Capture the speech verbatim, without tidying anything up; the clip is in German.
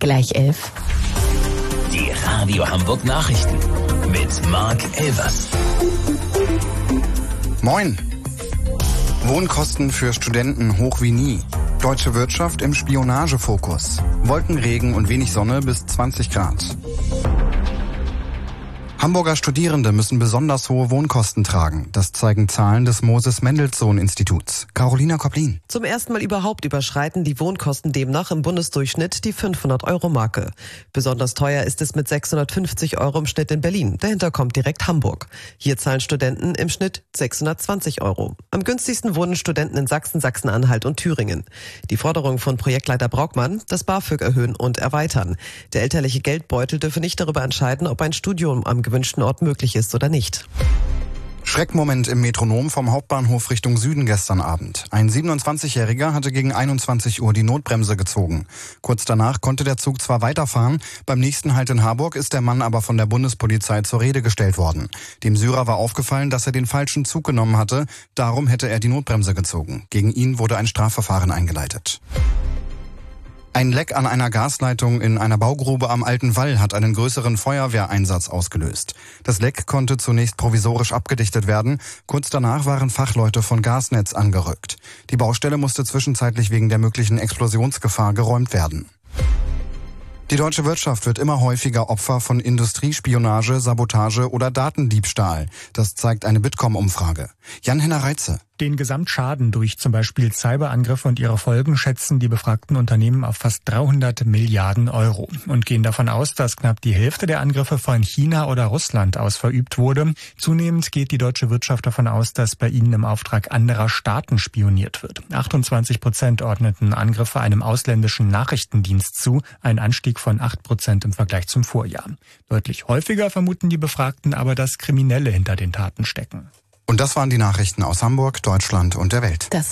Gleich elf. Die Radio Hamburg Nachrichten mit Mark Elvers. Moin. Wohnkosten für Studenten hoch wie nie. Deutsche Wirtschaft im Spionagefokus. Wolkenregen und wenig Sonne bis zwanzig Grad. Hamburger Studierende müssen besonders hohe Wohnkosten tragen. Das zeigen Zahlen des Moses-Mendelssohn-Instituts. Carolina Koplin. Zum ersten Mal überhaupt überschreiten die Wohnkosten demnach im Bundesdurchschnitt die fünfhundert-Euro-Marke. Besonders teuer ist es mit sechshundertfünfzig Euro im Schnitt in Berlin. Dahinter kommt direkt Hamburg. Hier zahlen Studenten im Schnitt sechshundertzwanzig Euro. Am günstigsten wohnen Studenten in Sachsen, Sachsen-Anhalt und Thüringen. Die Forderung von Projektleiter Braukmann, das BAföG erhöhen und erweitern. Der elterliche Geldbeutel dürfe nicht darüber entscheiden, ob ein Studium am gewünschten Ort möglich ist oder nicht. Schreckmoment im Metronom vom Hauptbahnhof Richtung Süden gestern Abend. Ein siebenundzwanzigjähriger hatte gegen einundzwanzig Uhr die Notbremse gezogen. Kurz danach konnte der Zug zwar weiterfahren, beim nächsten Halt in Harburg ist der Mann aber von der Bundespolizei zur Rede gestellt worden. Dem Syrer war aufgefallen, dass er den falschen Zug genommen hatte, darum hätte er die Notbremse gezogen. Gegen ihn wurde ein Strafverfahren eingeleitet. Ein Leck an einer Gasleitung in einer Baugrube am Alten Wall hat einen größeren Feuerwehreinsatz ausgelöst. Das Leck konnte zunächst provisorisch abgedichtet werden. Kurz danach waren Fachleute von Gasnetz angerückt. Die Baustelle musste zwischenzeitlich wegen der möglichen Explosionsgefahr geräumt werden. Die deutsche Wirtschaft wird immer häufiger Opfer von Industriespionage, Sabotage oder Datendiebstahl. Das zeigt eine Bitkom-Umfrage. Jan-Henner Reitze. Den Gesamtschaden durch zum Beispiel Cyberangriffe und ihre Folgen schätzen die befragten Unternehmen auf fast dreihundert Milliarden Euro und gehen davon aus, dass knapp die Hälfte der Angriffe von China oder Russland aus verübt wurde. Zunehmend geht die deutsche Wirtschaft davon aus, dass bei ihnen im Auftrag anderer Staaten spioniert wird. achtundzwanzig Prozent ordneten Angriffe einem ausländischen Nachrichtendienst zu, ein Anstieg von acht Prozent im Vergleich zum Vorjahr. Deutlich häufiger vermuten die Befragten aber, dass Kriminelle hinter den Taten stecken. Und das waren die Nachrichten aus Hamburg, Deutschland und der Welt. Das